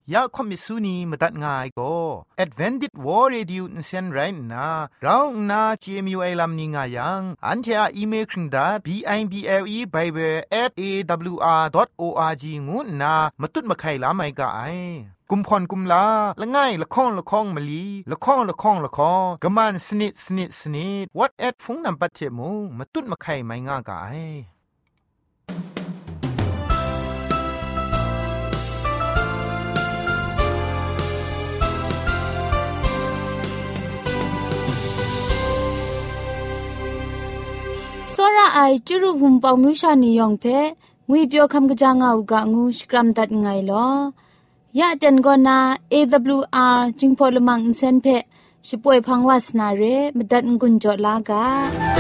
ยาคอมิสุนีมตัดง่ายก็ Advented War Radio นเซนไรนะเราหน้า CMU ไอลัมนิงายังอันเทออีเมลคิงดา bible@awr.org งูนะมาตุ้ดมาไข่ลาไม่กะไอกุมพรกุมลาละง่ายละข้องละข้องมะลีละข้องละข้องละข้องกะมันสนิดสนิดสนิด what at ฟงนำปัจเจมูมาตุ้ดมาไข่ไม่ง่ากะไอစောရအိုင်ကျရုဟုံပေါမြူရှာနီယောင်ဖဲငွေပြောခမ်ကကြငါဥကငူစကရမ်ဒတ်ငိုင်လောยะเจนกอนา AWR จิงพอลมังอินเซนเพช่วยพังวาสนาเรมดัดงุนจอลากา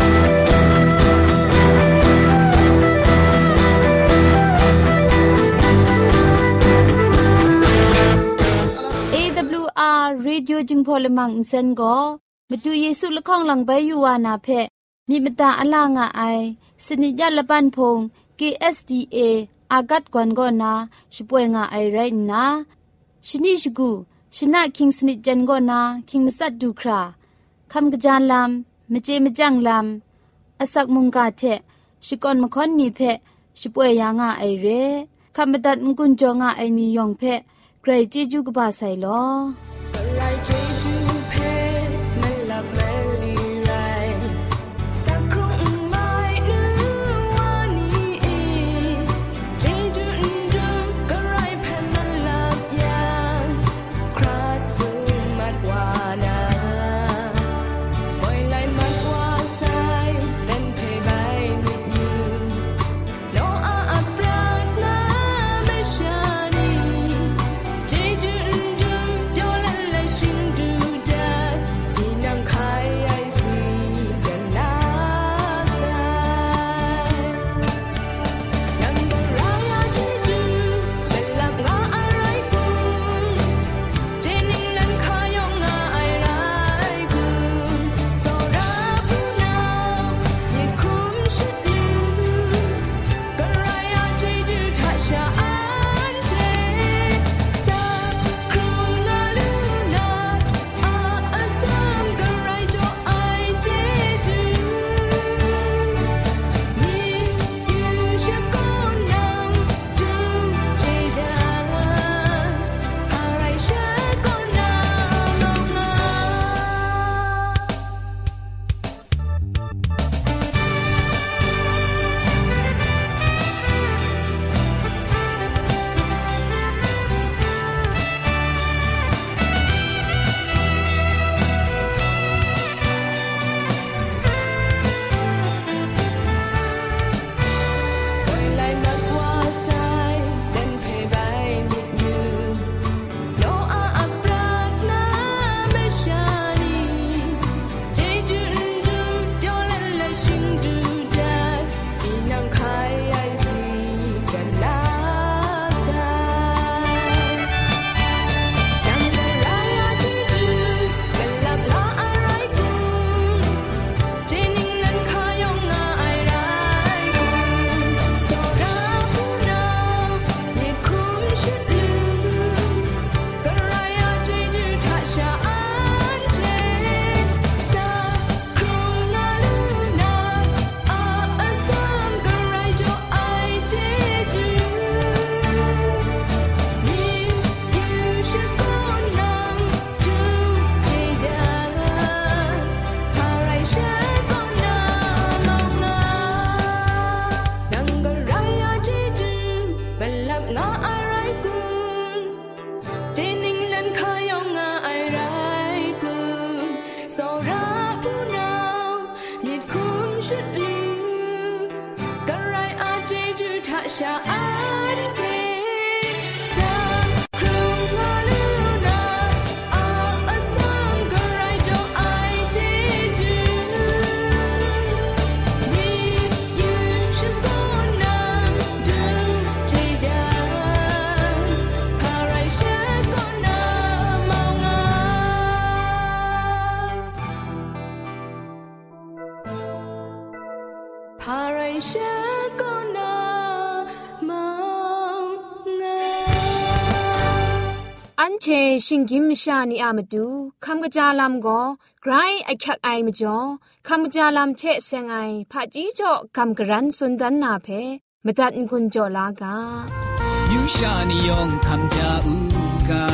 AWR Radio จิงพอลมังอินเซนก็มาดูเยซูละข้องหลังใบยูวานาเพมีมตาอลางาไอสนิยะละปันพง KSDAอากัดกวนกอนาช่วยงาไอไรนะชนิชกูชนะคิงสนิจันกอนาคิงมัสัดดูคราคำกระจานลำมเจมจังลำอสักมุงกาเทชิกอนมคอนนีเพช่วยยางาไอเรคำบัดงกุนจงาไอนิยองเพใครเจจูกบาไซลอพาไรเชก็นามาเชชิงกิมชานีอามาดูคำกระจาลำก็ไกรไอคักไอมาจ่อคำกระจาลำเชเซงไอผาจีจ่อคำกระรันสุนดันนาเพมาตัดกุญจ่อลากายูชานียองคำจาอูกา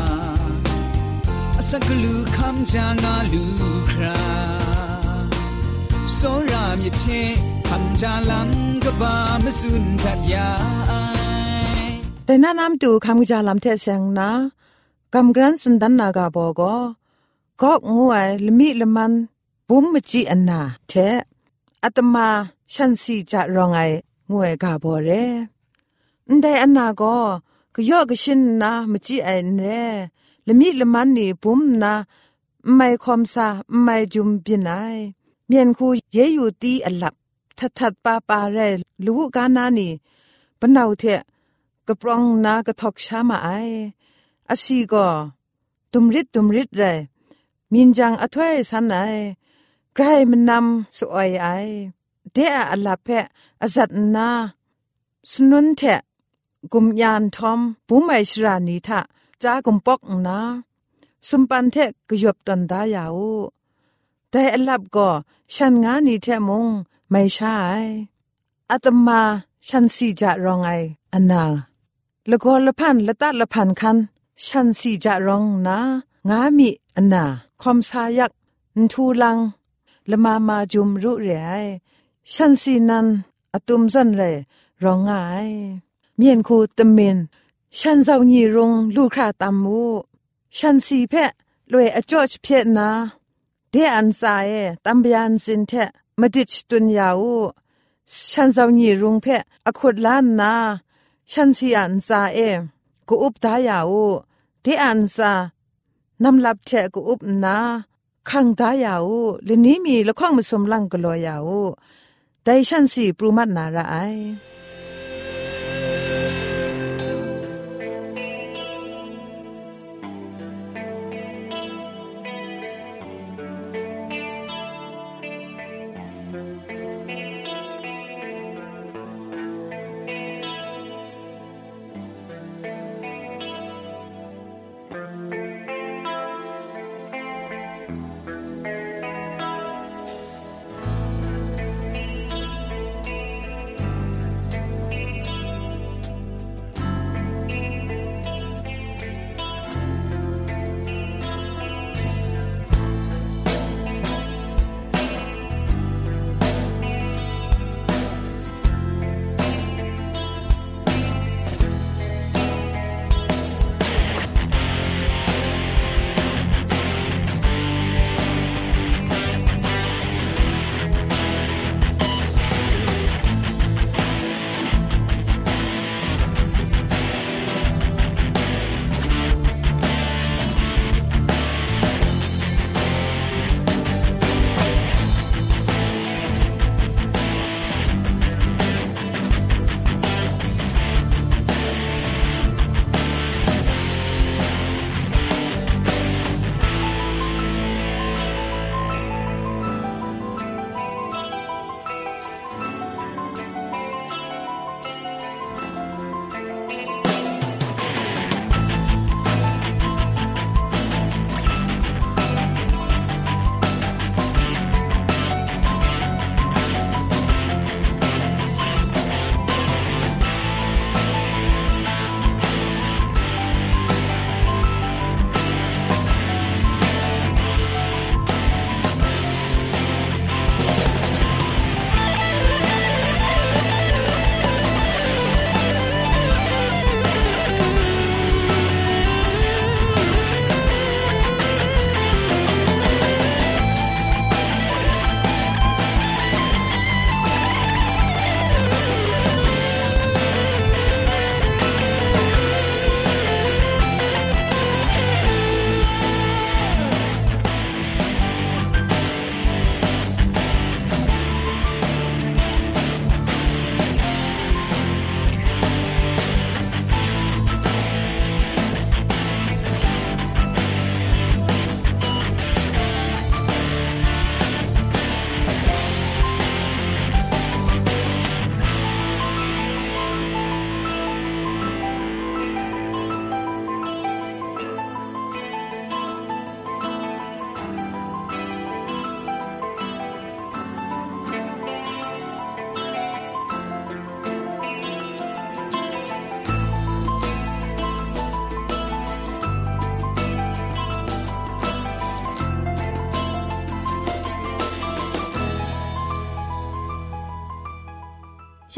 สักลูคำจางาลูคราโซรามยเชคำจาลำกบามสุนทัดยาแต่น้านำดูคำกระจาลำเทเซงนะคำกระรันสุนดันนากาบอกก็งวยละมิละมันบุ้มมจีอันนาเทอัตมาฉันสีจะรองไองวยกาบอเรได้อันนาก็ยอกชินนะมจีไอเรละมิละมันนี่บุ้มนะไม่คอมซาไม่จุมบินไอเมียนคูเยอยู่ตีอัลลับทัดปาเรลูกกานานี่ปนาวเทกระปรองนากระทอกชามาไออาศีก็ตุมริดเรมินจังอถวยสันไอใครมันนำสวยไอเดะอัลลับเพออาจัดนาสนุนเทกุมยานทอมปุไมชรานีทะจากุมปอกนาสุมปันเทกยบตันดายาวแต่อัลลับก็ฉันงานีเทมงไม่ใช่อาตมาฉันสีจะรองไออันนาละก็ละพันละตัดละพันคันฉันสีจะรองนางามีอันนาคอมสายักนทูลังละมาจุมรุเรไอฉันสีนันอตุมจันเรรองไงเมียนคูตะเมนฉันเจ้าหยีรงลูกคราตามมูฉันสีเพะลวยอจอชเพะนาเดอันสายตัมบยันสินเทมดิชตุนยาวฉันเจ้าหยีรงเพะอขุดล้านนาฉันสีอันสายกูอุบตายาวเดอันซานำลับเทกูอุบนาขังตายาวเลนี้มีละข้องมาสมลังกลอยาวแต่ฉันสีปรุมัดนาระไอ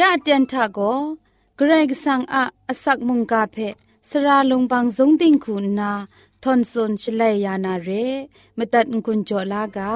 ะเตียนทะโกเกรกสังอะอสักมุงกาเพสราลงบางสงติงคุณนาทอนซนชลัยยานาเรมตัดกุญจลากา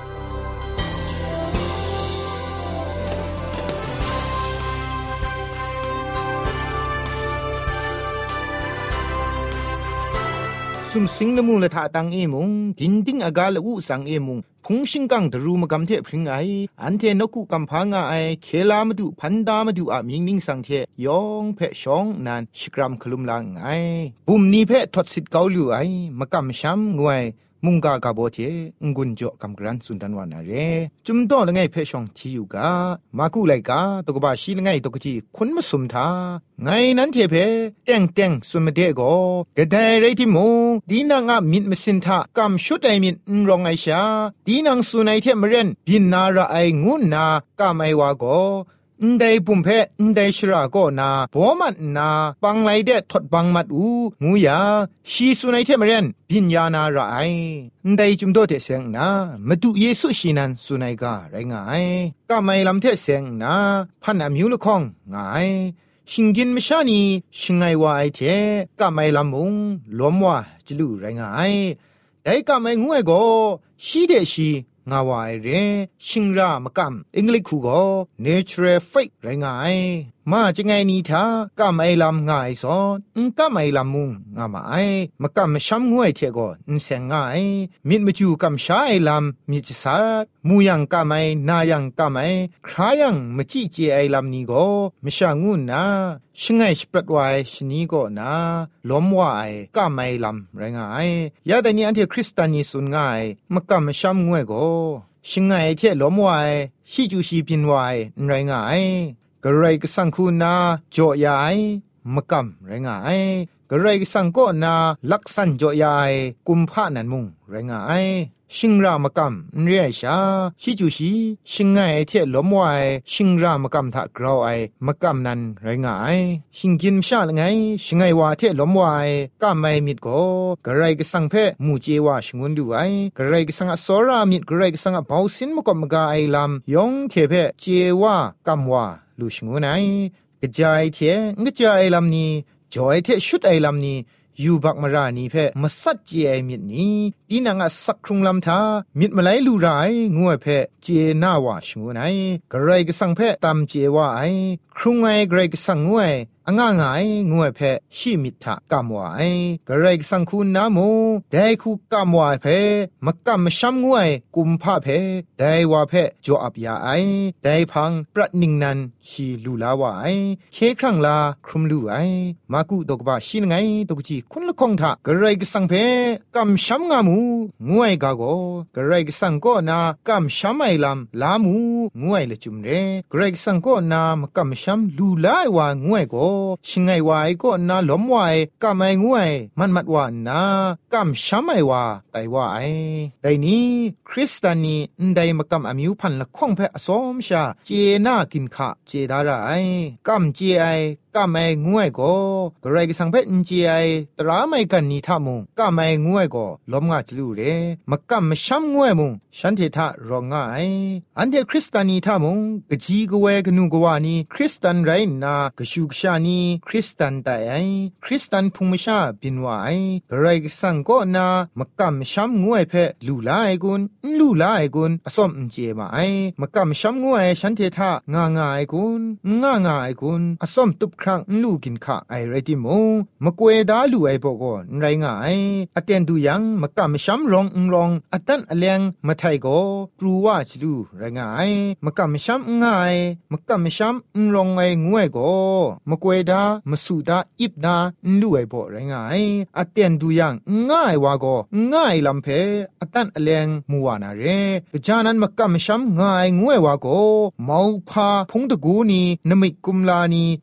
ซุมสิงละมูละทะตังเอมุงกินติงอากาละอุสังเอมุงพงชิงกังดรูมกำเทพริงไออันเทนกุกำพางไอเคลามาดูพันดามาดูอามิงนิงสังเทยองเพชองนันชิกรัมคลุมลังไอปุ่มนี้เพทอดสิทธิ์เกาลูไอมากำช้ำงวยมุงกากาโบเทงุนจ่อกำกรันสุนทันวานาเรจุมโตละไงเพชองที่อยู่กามากุไลกาตกบาชีละไงตกจีคนมาสุมทาไงนั้นเทเพเต็งสุมเดโกกะไดไรที่มงดีนางมิดมสินทากำชุดไอมิดรองไอชาดีนางสุนัยเทมเรนบินนาระไองุนนากามไอวาโกได้ปุ่มเพได้ชราก็นาพอมันนาปังไลเดทดบังมัดอูงูยาชีสุนัยเทมเรนบินยานาระไอได้จุมโตเทเสงนามาดูเยซูชีนันสุนัยกาไรงายกาไม่ลำเทเสงนาพันอามิวละคองงายชิงกินมชานีชิงไงวาไอเทกาไม่ลำมุงล้มว่าจิลูไรงายได้กาไม่งวยก็ชีเดชีงาวายเรชิงรามกำอังกฤษคูโก natural fake ไรงายมาจะไงนี่ท่ากำไอลำง่ายสอนกำไอลำมุงงามาไอมากำช้ำงวยเทโกนเสงง่ายมิดมาจูกำช้าไอลำมิจิสามูยังกำไอนายังกำไอครายังมาจีเจไอลำนี้โกไม่ช่างงูนะชิงไงสปรัดไว้ชนีโกนะล้มว่าไอกำไอลำไรงายยาแต่นี้อันที่คริสเตียนีสุนง่ายมากำช้ำงวยโกชิงไงเทล้มว่าไอฮิจูชีพินไว้ไรงายกระไรก็สังคูนาโจยายมะกำไรงายกระไรก็สังก็นาลักษันโจยายกุมภานันมุงไรงายชิงรามะกำเรียชาฮิจูชีชิงไงเทล้มไว้ชิงรามะกำทะกราวไอมะกำนันไรงายชิงกินชาละไงชิงไงว่าเทล้มไว้กำไม่มิดโกกระไรก็สังเพมูเจว่าชงวนดูไอกระไรก็สังอสรามิดกระไรก็สังเบาสินมะกมกาไอลำยองเทเพเจว่ากำว่าลูชงูไนกระจายเทงกระจายลำนี้จอยเทชุดไอลำนี้ยูบักมารานีเพมาสัดเจไอมิดนี้ดีนางสักครุงลำทามิดมาไลลูไรงัวเพเจน่าวาชงูไนกระไรก็สังเพตามเจว่าไอครุงไอกระไรก็สังงวยง่ายง่ายงวยเพชิมิทะกามวายกระไรก็สังคุณนาโมได้คูกามวายเพมักกามช้ำงวยกุมภาเพได้ว่าเพจวอับยาไอได้พังปรัดนิงนันชีลูลาวายเคครั้งลาครุมลูไอมากุดกบาชินไงตกจีคุณละคงทากระไรก็สังเพกามช้ำงามูงวยกาโกกระไรก็สังก็นากามช้ำไอลำลามูงวยละจุมเรกระไรก็สังก็นามักกามช้ำลูลายวางวยโกชิงไงวายก็นาล้มวายกำไองวยมันมัดว่านากำช้ำไอว่าไตว่าไอแต่นี้คริสเตียนีได้มากำอามิวพันละข้องเพอสอมชาเจน่ากินขะเจดาไรกำเจไอกำไองวยก็กระไรก็สังเพนเจไอตราไม่กันนี่ท่ามุงกำไองวยก็ล้มงาจลูเรมากำช้ำงวยมุงฉันเททะรองง่ายอันเทคริสเตียนีท่ามุงกะจีกเวกนูกวานีคริสเตียนไรนากะชูกชานีคริสเตียนแต่ไอคริสเตียนพุงมชาบินวายกระไรก็สังก็นามากำช้ำงวยเพลูลาไอกุนลูลาไอกุนอสมเจมาไอมากำช้ำงวยฉันเททะง่ายกุนง่ายกุนอสมตุบครั้งลูกินขะไอไรติโมมะกวยดาลูไอบอกอนไรง่ายอเตนดูยังมากำช้ำรองอตันอเลงมาไทโกปรูว่าจลูไรง่ายมากำช้ำง่ายมากำช้ำรองไองวยโกมะกวยดามะสุดาอิบดาลูไอบอกไรง่ายอเตนดูยังง่ายวาโกง่ายลำเพอตันอเลงมัวนาเรจานั้นมากำช้ำง่ายงวยวาโกเมาพาพงตะกูนีนมิกุมลานีบินไม่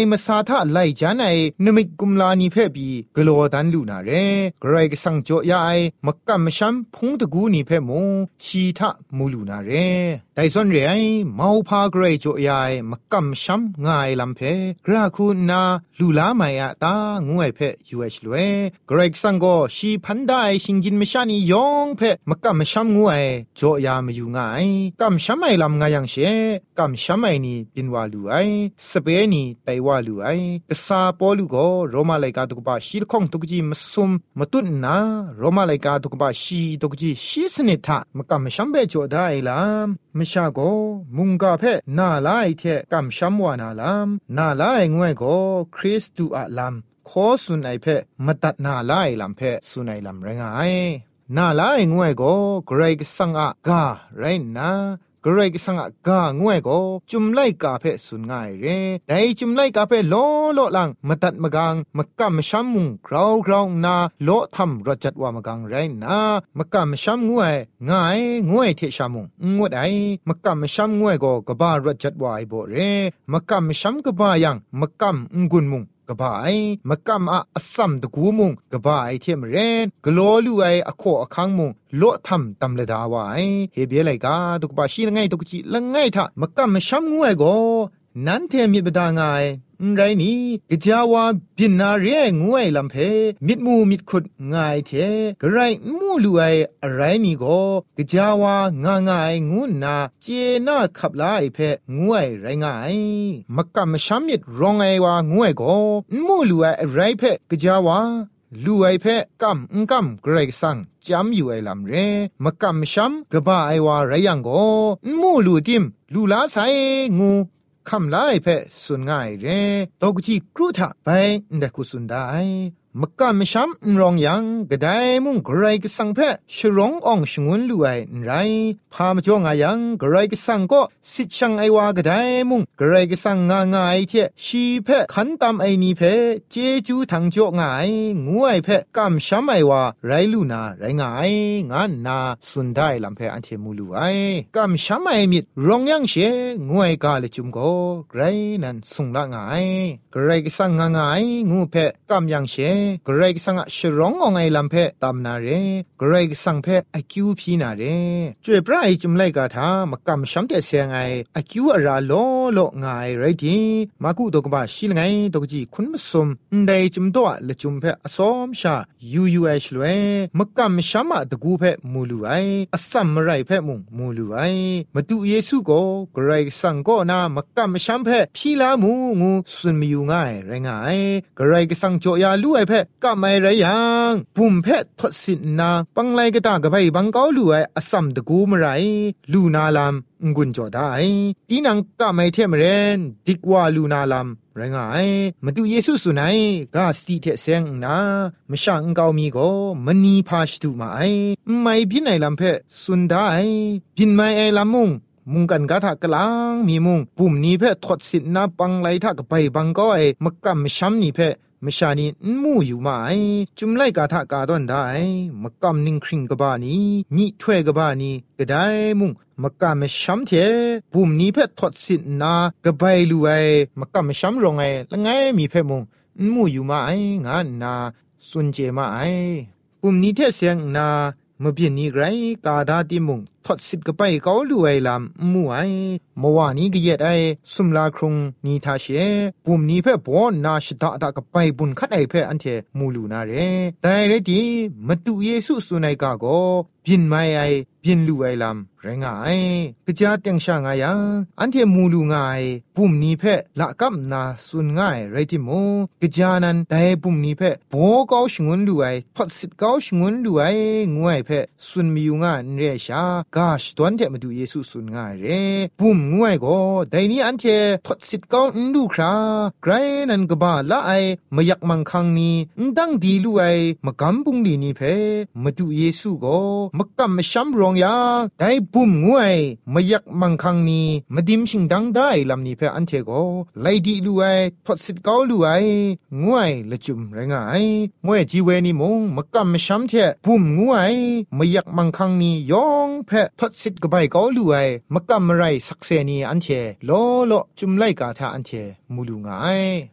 มาซาทะไลจานไอนมิกุมลานีเพบีกลัวดันลูนาเรกรก็สังจ่อยาไอมักกะมชัมพงตะกูนีเพมงชีทะมูลูนาเรไดซอนเรไอเมาพากรจ่อยาไอมักกะมชัมง่ายลำเพกราคูนาลูลาไมอะตางวยเพยูเอชลเวกรก็สังก็ชีพันได้ชิงกินมชานียองเพมักกะมชัมงวยจ่อยามาอยู่ง่ายกัมชัมไอลำง่ายยังเชกัมชัมไอนีปินวาลูไอสเปนีไตวาลูไอกษาปอลูก็โรมาไลกาตุกบาชีข้องตุกจีมซุมมตุนนาโรมาไลกาตุกบาชีตุกจีชีสนิทะมกัมชัมเบจ่อได้ลามมชาโกมุงกาเพนาลายเทกัมชัมวานาลามนาลายงวยก็คริสตูอะลามขอสุนัยเพมตัดนาลายลำเพสุนัยลำแรงไอนาลายงวยก็เกรกสังอะกาไรนะกรก็สังกางวยก็จุมไลกาเพสุนง่ายเรแต่จุมไลกาเพโลโลลังมาตัดมะกังมะกะมะชัมมุงคราวนาโลทำรจัดว่ามะกังไรนามะกะมะชัมงวยง่ายงวยเทชามุงงวดไอมะกะมะชัมงวยก็กะบารจัดว่าไอบ่เรมะกะมะชัมกะบายังมะกะมงุนมุงกบายมะกำอะอัสซัมตะกูมุงกบายเทียมเรนกโลลูไออะโคอะคังมุงโลทำตำละดาวายเฮเบียไลกาตุกบาชีละไงตุกจิละไงทะมะกำมะชัมงวยโกนั้นเทมิบดางายไรนี่กะจาวาบินนาเรงวยลำเพมิดมูมิดขุดง่ายเทกะไรมูลูไออะไรนี่ก็กะจาวางายงูนาเจน่าขับลายเพงวยไรงายมักกะมะชัมมิดรองไอวางวยก็มูลูไออะไรเพกะจาวาลูไอเพกัมเกรกสังจำอยู่ไอลำเรมักกะมะชัมกะบาไอวาไรยังก็มูลูติมลูลาไซงูคำลายเพสุนง่ายเรตกจีกรูทะไปเด็กกุสุนได้มกะมชัมรองยังกะไดมุงกรายกสังเพชรองอองชงวนลุไอไรพามจ่องายังกรายกสังก็สิชังไอวากะไดมุงกรายกสังงายเทชีเพขันตามไอนีเพเจจูทังจ่องายงูไอเพกัมชัมไอวาไรลูนาไรงายงานนาสุนได้ลำเพอันเทมูลุไอกัมชัมไอมิดรองยังเชงูไอกาเลจุมก็ไรนันสุงละงายกรายกสังงายงูเพกัมยังเชกรกสังชรององไอลำเพตามนาเรกรกสังเพอคิวพีนาเรจวยพระไอจุมไลกาทามกำชัมเตเสียงไออคิวอราโลโลงายไรดีมากุตกบาชิลไงตกจีคุณมสมได้จุมตัวละจุมเพอสอมชายูเอชลเวมกำชัมอะตะกูเพมูลูไออสัมมไรเพมุงมูลูไอมาดูเยซูโกกรกสังโกนามกำชัมเพพีลามูงูสุนมีอยู่ง่ายไรงายกรกสังโจยาลู่ไอเพก็ไม่ไรยังปุ่มเพชรทศสินนาปังไลกะตากะไปบังเกาลู่ไออสัมตะกูมไรลูนาลามกุนจอได้ตีนังก็ไม่เทมเรนดิกว่าลูนาลามไรงายมาดูเยซูสุนัยกาสติเทเซงนามะช่างเกามีก็มณีพาชตุมาไอไม่บินไอลำเพสุนได้บินไม่ไอลำมุงกันกะทะกลางมีมุงปุ่มนี้เพทศสินนาปังไลทะกะไปบังเกาไอมะกำมะชัมนี่เพมชานีมูอยู่มาไอจุมไลกาทะกาดอนได้มะกำนิงคริงกบานีมีถ้วยกบานีก็ได้มุงมะกำมะชัมเทปุ่มนี้เพทศสินนากะไปลูไอมะกำมะชัมรองไอละไงมีเพมุงมูอยู่มาไองานนาสุนเจมาไอปุ่มนี้เทเสียงนามะเพียนนี้ไรกาดาติมุงทอดสิทธิ์ก็ไปเกาลู่ไอลำมู่ไอเมื่อวานนี้ก็เย็ดไอสุมลาครุงนีทาเชปุ่มนี้เพ่บอนนาชิตาตะก็ไปบุญคัดไอเพ่อันเทมูลูนาเรแต่เรดีมาดูเยซูสุนัยกาโกบินไม่ไอบินลู่ไอลำไรงายกะจาเตียงช่างายาอันเทมูลูงายปุ่มนี้เพ่ละกัมนาสุนง่ายไรที่โมกะจานั้นแต่ปุ่มนี้เพ่โบเกาชงวนลู่ไอทอดสิทธิ์เกาชงวนลู่ไองวยเพ่สุนมีอยู่งานเรชากาชตวนเทมาดูเยซูสุนง่ายเรปุ่มงวยก็แต่นี้อันเททดสิทธิ์ก็ดูคราไกรนันกบาละไอมายักมังคังนี้ดังดีลู่ไอมากำปุงดีนี่เพมาดูเยซูก็มากำมาช้ำรองยาแต่ปุ่มงวยมายักมังคังนี้มาดิมชิงดังได้ลำนี้เพอันเทก็ไลดีลู่ไอทดสิทธิ์ก็ลู่ไองวยละจุมไรงายงวยจีเวนี่มงมากำมาช้ำเทปุ่มงวยมายักมังคังนี้ยองเพทดสิทธิ์ก็ไปก็ลู่ไอมากำไรสักเซนีอันเชโลจุมไลกาทาอันเชมูลูงาย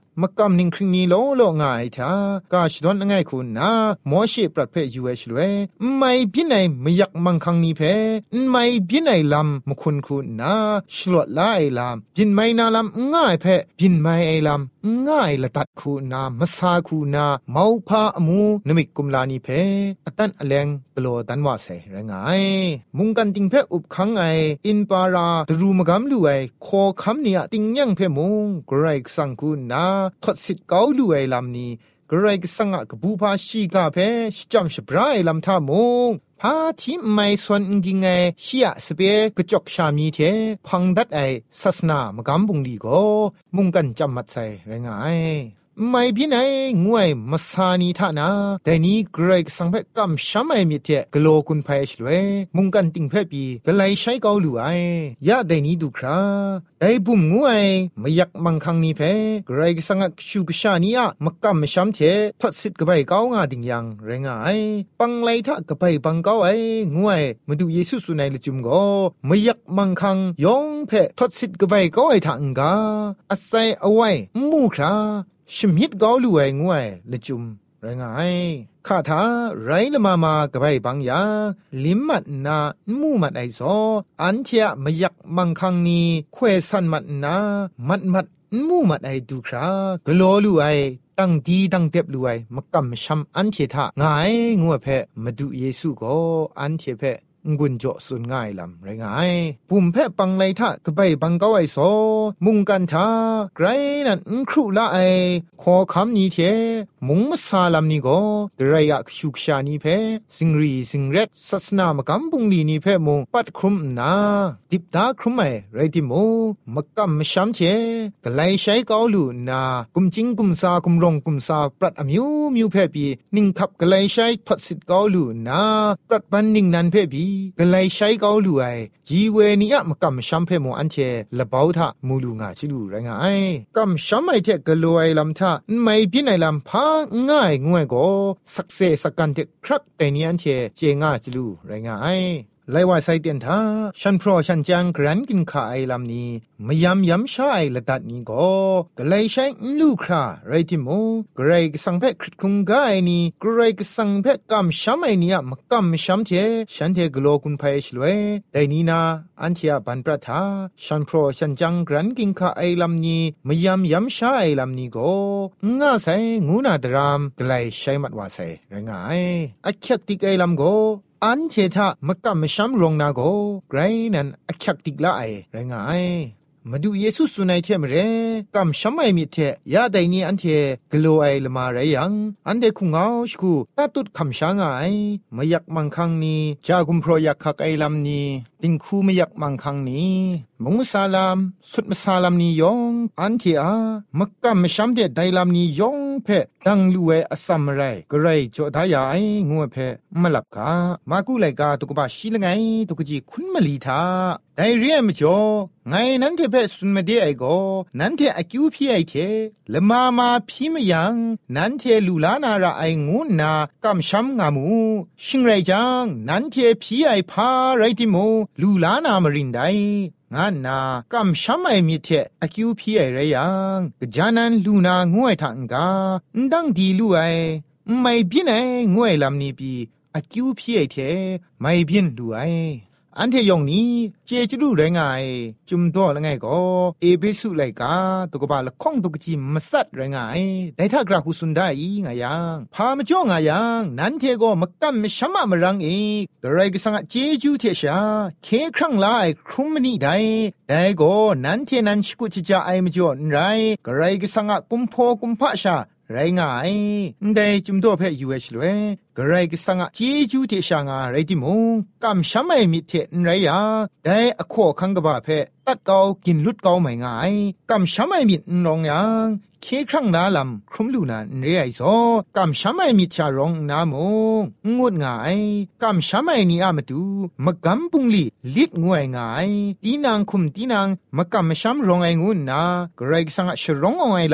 มกำนิงคริงนีโลโลง่ายทากาชดอนง่ายคุณนะหมอเชปรัดเพยูเอชลเวไม่บินไหนไม่อยากมังคังนีเพไม่บินไหนลำมคุณคุณนะฉลวดละไอลำบินไม่นาลำง่ายเพบินไม่ไอลำง่ายละตัดคุณนะมาซาคุณนะเมาพาอมูนมิกุมลานีเพอตันอเลงกลัวตันว่าเสไรงายมุงกันติงเพอุบขังไออินปาราดรูมกำลูไอคอคำเนี่ยติงยังเพมุงกรายสังคุณนะทดสิทธิ์เกาลูไอลำนี้กรายสังกบูพาชีกาเพจำฉบรายลำท่ามงพาที่ไม่ส่วนกิงไงเชียสเปกจกชามีเทพังดัดไอศาสนามกำบุงดีก็มุงกันจำมัดใส่ไรงายไม่พี่ไหนงวยมาสานีท่านาแต่นี้เกรกสังเพกำช้ำไอมีเทกโลกุนไพชลวยมุงกันติงเพปีก็เลยใช้เกาลูไอยะแต่นี้ดูคราไอ้บุ่มงวยไม่อยากมังคังนี้เพเกรกสังกชูกชานีอะมกำช้ำเททดสิทธิ์กบเกางาดิงยังไรงายปังไลท่ากบปังเกาไองวยมาดูเยซูสุนัยละจุมก็ไม่อยากมังคังยองเพทดสิทธิ์กบเกาไอทางกาอาศัยเอาไว้มู่คราชิมฮิตเกาลูไองวยละจุมไรงายข้าท้าไรละมากระไบบางอย่างลิมมัดนามู่มัดไอซออันเทียไม่อยากมังคังนี้เควสันมัดนามัดมู่มัดไอดูครากะโลลูไอตั้งดีตั้งเต็บลูไอมากำช้ำอันเทียท่างายงัวเพมาดูเยซูก็อันเทียเพงุนจ่อสุนง่ายลำไรงายปุ่มแพะปังไลทะกะใบบังเกาไอโซมุงกันทาไกรนั่นครุละไอขอคำนี้เทมุงมาซาลำนี้ก็กระยะชุกชานีเพสิงรีสิงเร็ดศาสนามกำบุงลีนี้เพมุงปัดครุมนาดิบดาครุมไอไรติโมมกำมช้ำเทกะไลใช้เกาลูนากุมจิงกุมซากุมรงกุมซาปรัดอมิวมิวเพปีนิ่งขับกะไลใช้ทดสิทธิ์เกาลูนาปรัดบันนิ่งนันเพปีกะไลใช้เกาลูไอจีเวนีอะมกำช้ำเพโมอันเทละเบาทะมูลูงาชิลูไรงายกำช้ำไอเทกะโลไอลำทะไม่พินไอลำพาง่ายงวยก็สักเซสักกันเทครักแต่นี้อันเทเจง่าจิลูไรงายไลว่าไซเตียนทาฉันพรอฉันจังกรันกินข้าไอลำนี้ไม่ยำชาไอละตัดนี้ก็กะไลใช้ลูกคราไรที่โมกระไรก็สังเพคริตคุงกาไอนี้กระไรก็สังเพกำช้ำไอนี้มากำช้ำเทฉันเทกโลกุนไพชลวยแต่นี้นาอันเทียบันประทาฉันพรอฉันจังกรันกินข้าไอลำนี้ไม่ยำชาไอลำนี้ก็ง่าใส่งูนาดรามกะไลใช้มัดว่าใส่ไรงายอักยักติกไอลำก็อันเททะมกำมช้ำรงนาโกไกรนันอักยักติกละไอไรงายมาดูเยซูสุนัยเทมเรกำช้ำไอมิเทยาไดนี้อันเทกลัวไอละมาไรยังอันเดคุงเอาชกูตาตุดคำช้างไอไม่อยากมังคังนี้จากุมโปรอยากขักไอลำนี้ติงคูไม่อยากมังคังนี้มุงซาลามสุดมซาลามนี้ยองอันเทอะมกำมช้ำเดไดลำนี้ยองเพดังลูเออสัมไรกไรโจดายาไองัวเพมาลับกามากุไลกาตุกบาชีลไงตุกจีคุณมลีทาไดเรียมจ่อไงนั้นเทเพสุนมาเดไอโกนั้นเทอคิวพีไอเทละมาพีมยังนั้นเทลูลานาราไองูนากำช้ำงามูชิงไรจังนั้นเทพีไอพาไรติโมลูลานามรินไดงานนากำช้ำไอมิเทอคิวพีไอไรยังกจานันลูนางวยทังกาดังดีลูไอไม่บินไองวยลำนี้ปีอคิวพีไอเทไม่บินลูไออันเทยองนี้เจจูรู้ได้ไงจุมตัวละไงก็เอเบสุไลกาตุกบาละข้องตุกจิมมัสัดได้ไงแต่ถ้ากรากุสุนได้ไงยังพามาจ้องไงยังนั้นเทก็มักกำไม่ช้ำมารังอีกแต่ไรก็สังเจจูเทชาเคครั้งไล่ครุมนี่ได้แต่ก็นั้นเทนั้นชิกุจิจาไอมาจ้องไรก็ไรก็สังกุมโพกุมพะชาไรง่ายได้จุมตัวเพยูเอชเลยกระไรก็สังเจจูเทชางาไรติมงกำช้ำไม่มีเทนไรยาได้อโคขังกบะเพตัดเกากินลุดเกาไม่ง่ายกำช้ำไม่มีนรองยังเคครั้งนาลำครุมลูนันเรียไอโซกำช้ำไม่มีชารองนามงงดง่ายกำช้ำไม่นี่อามาดูมะกำปุงลีลิดงวยง่ายตีนางคุมตีนางมะกำช้ำรองไองุนนากระไรก็สังชรองไอลำ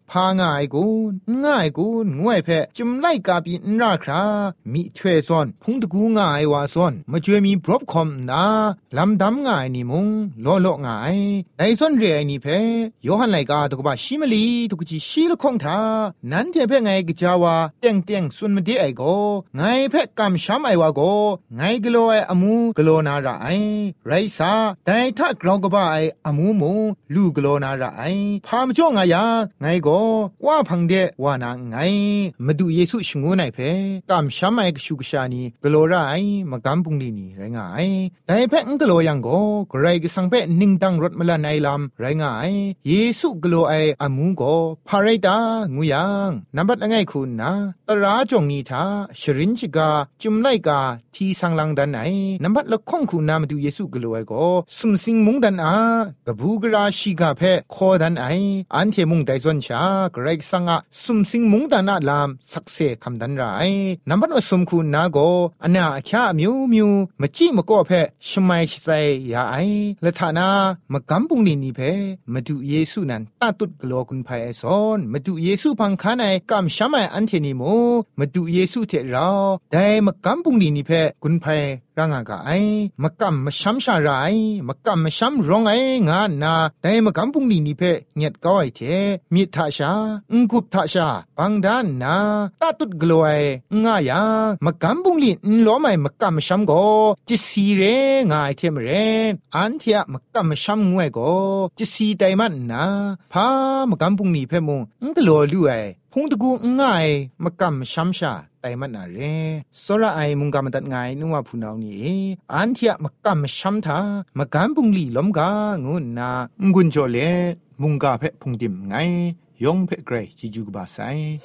พาง่ายกูง่ายกูงวยเพจุมไล่กาปีนราครามีถ้วยซ้อนพุงตะกูง่ายวาซ้อนมาช่วยมีพรบคอมนาลำดำง่ายนี่มุงโลง่ายไดซ้อนเรียนี่เพโยฮันไลกาตกบะชิมลีตกจิชีละคงทานั้นเทเพไงกะจาวาเตียงสุนมะเดไอโกไงเพกำช้ำไอวาโกไงกะโลไออมูกะโลนาระไอไรซาไดทะกรองกะบะไออมูมูลูกะโลนาระไอพามจ่องายาไงโกว่าพังเดวานาไงมาดูเยซูชงูไนเพกำช้ำไอกะชูกะชานีกะโลระไอมะกำปุงลีนี่ไรงายไดเพงกะโลยังโกกไรกะสังเปนิงตังรถมะละไนลำไรงายเยซูกะโลไออมูโกพาไรตางูยังนับบัดละไงคุณนะตราจงนีทาชรินชิกาจุมไลกาทีสังลังดันไอนับบัดละคงคุณนามาดูเยซูกะโลไอโกสุมสิงมุงดันอากะบูกราชิกาเพคอดันไออันเทมุงไดซอนชากะไรสังอะสุมสิงมุงดันอะลามสักเซคัมดันไรนับบัดว่าสมคุณนาโกอนาอะคะมิวมะจิมะกอเพชมัยชิไซยาไอละทานามะกัมปุงนีเพมาดูเยซูนันตาตุดกะโลกุนไพไอซอนมาดูเยซูพังคาไนกัมชามไออันเทนิโมมาดูเยซูเทราไดมะกัมปุงนีเพกุนไพร่างกายมะกัมมะชัมชาไรมะกัมมะชัมร้องไองานาไดมะกัมปุงนีเพเงียดก้อยเทมิทาชากุบทาชาบังดานนาตาตุดกลวยงายามะกัมปุงลีนล้อไมมะกัมมะชัมโกจิสีเรงายเทมเรนอันเทียมะกัมมะชัมงวยโกจิสีไดมันนาพามะกัมปุงนีเพมงกลอลู่ไอพงตะกูง่ายมะกัมชัมชาไตมันนาเรสระไอมุงกามันตัดง่ายนัวพูนาวนี่อันเทียมะกัมชัมทามะกัมปุงลีล้มกางุนนางุนโจเลมุงกาเพพุงดิมไงยองเพเกรจิจูกบาไซ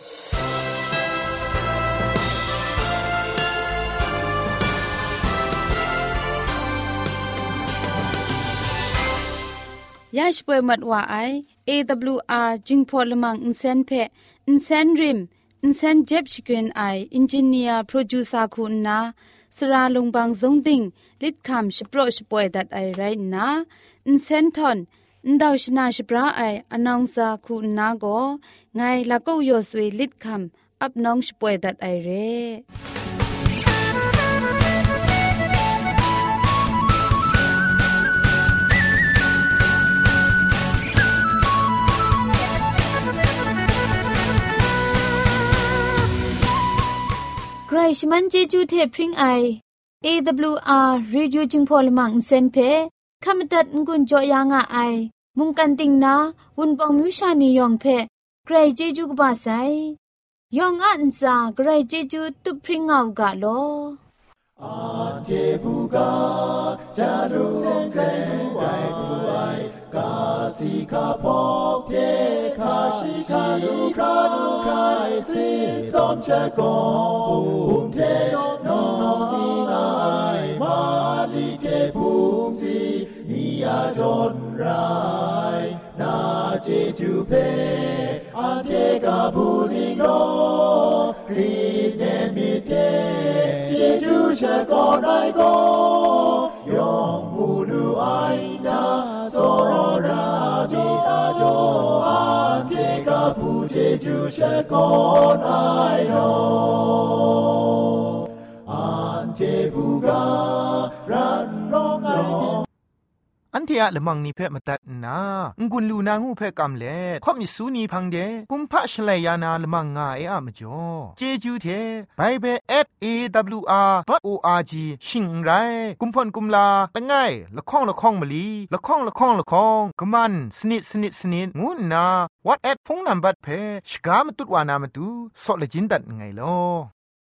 ยาชป่วยมัดว่าไอ AWR จึงพอลมังอินเซนเพอินเซนริมอินเซนเจ็บชกรีนไออินจิเนียร์โปรดิวเซอร์คุณนาสราลงบางซงติงลิดคำชโปรชป่วยดัดไอไรนะอินเซนทอนอินดาวชนาชปราไออนองซาคุณนาโกไงละก็ยอสวยลิดคำอับน้องชป่วยดัดไอเรใครชมันเจจูเทพริงไอ AWR Radio จึงพอลมังเซนเพขมตัดงุนจอยางไอมุงกันติงนาวุนปองมิวชานียองเพใครเจจูกบาไซยองอันซาใครเจจูตุพริงเอากาโลอาเทบุกาจารุเซไวบุไวกาสิกาพอกเทคาชิคาลูคาลูคาสิสอนเชโกอุมเทนอนีไอมาลิเทบุสีนิยาจนไรนาเจจูเพอันเทกาบุนิโนกรีเนมิเทเจจูเชโกไนโกยองมูลูไอนาโซโรราบิตาโจอันเทกาบุเจจูเชโกไนโนอันเทบุการันร้องไออันเทียละมังนิเพมตัดนางุนลูนางูเพกำเล่ข่อมิสูนีพังเดกุมพะชเลยานาละมังงาเออะมจ่อเจจูเทไบเบิล@awr.org ชิงไรกุมพ่นกุมลาละง่ายละข้องละข้องมะลีละข้องละข้องละข้องกะมันสนิดงูนา WhatsApp พงนัมบัดเพชกามตุดวานามตุซอเลจินดัดไงลอ